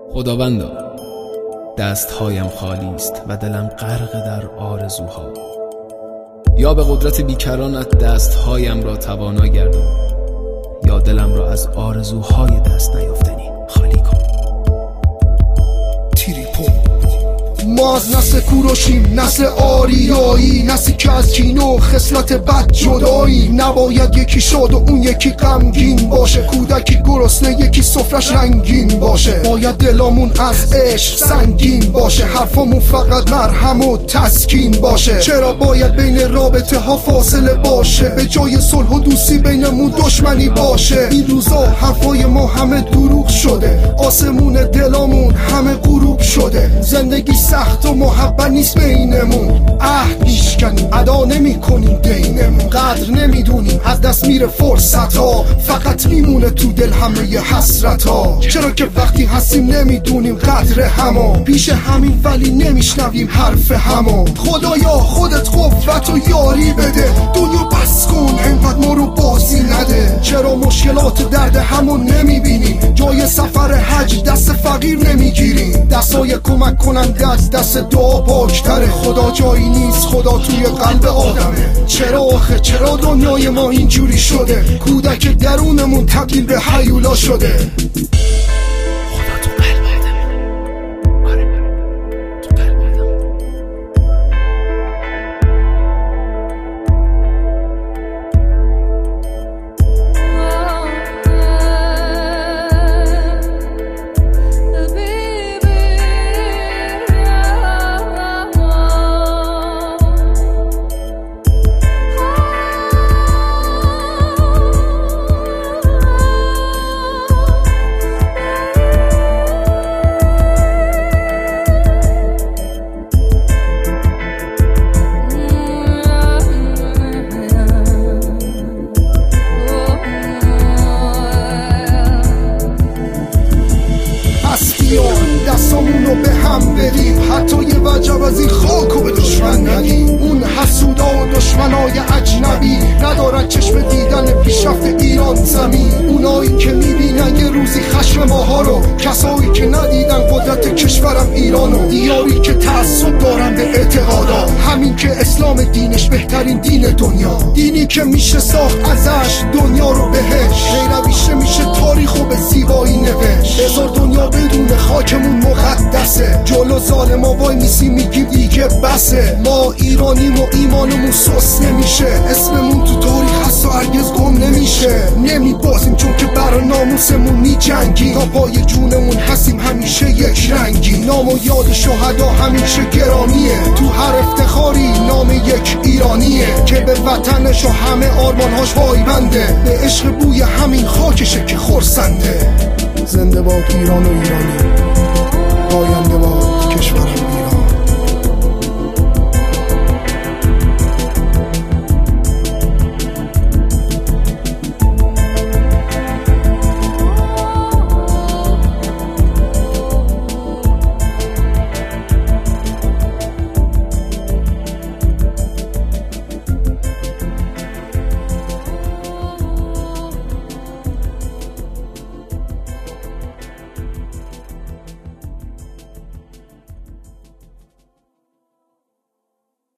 خداوندا، دستهایم خالی است و دلم غرق در آرزوها. یا به قدرت بیکرانت دستهایم را توانا گردان، یا دلم را از آرزوهای دست نیافتنی خالی کن. ما از نسل کوروشیم، نسل آریایی، نسلی که از کین و خصلت بد جدایی. نباید یکی شاد و اون یکی غمگین باشه، کودکی گرسنه یکی سفرش رنگین باشه. باید دلامون از عشق سنگین باشه، حرفامون فقط مرهم و تسکین باشه. چرا باید بین رابطه ها فاصله باشه، به جای صلح و دوستی بینمون دشمنی باشه؟ این روزا حرفای ما همه دروغ شده، آسمون دلامون همه غروب شده. زندگی سخت و محبت نیست بینمون، عهد میشکنیم ادا نمی کنیم دینمون. قدر نمیدونیم از دست میره فرصت ها، فقط میمونه تو دل همه ی حسرت ها. چرا که وقتی هستیم نمیدونیم قدر همو، پیش همین ولی نمیشنویم حرف همو. خدایا خودت قوت و یاری بده، دنیا بس کن انقدر ما رو بازی نده. چرا مشکلات درد همو نمیبینیم، جای سفر حج دست فقیر نمیگیریم. دستای کمک کننده از دست دعا پاکتره، خدا جایی نیست، خدا توی قلب آدمه. چرا آخه چرا دنیای ما اینجوری شده، کودک درونمون تبدیل به هیولا شده. دستامونو به هم بریم، حتی یه وجب از این خاکو به دشمن ندیم. اون حسودا و دشمنای اجنبی ندارن چشم دیدن پیشرفت ایران زمین. اونایی که میبینن یه روزی خشم ماها رو، کسایی که ندیدن قدرت کشورم ایرانو. دیاری که تعصب دارن به اعتقادات، همین که اسلام دینش بهترین دین دنیا. دینی که میشه ساخت ازش دنیا رو بهش، غیرویشه میشه تاریخو به زیبایی نوشت. هزار دنیا بدون خاکمون مقدسه، جلو ظالما وای میسی میگیم دیگه بسه. ما ایرانیم و ایمانمون سوس نمیشه، اسممون تو تاریخ هست و هرگز گم نمیشه. نمیبازیم چون که برا ناموسمون میجنگیم، تا پای جونمون هستیم همیشه یک رنگی. نام و یاد شهدا همیشه گرامیه، تو هر افتخاری نام یک ایرانیه که به وطنش و همه آرمانهاش پایبنده. به عشق بوی همین خاکشه که خرسنده. زنده باد ایران و ایرانی، پاینده باد کشور.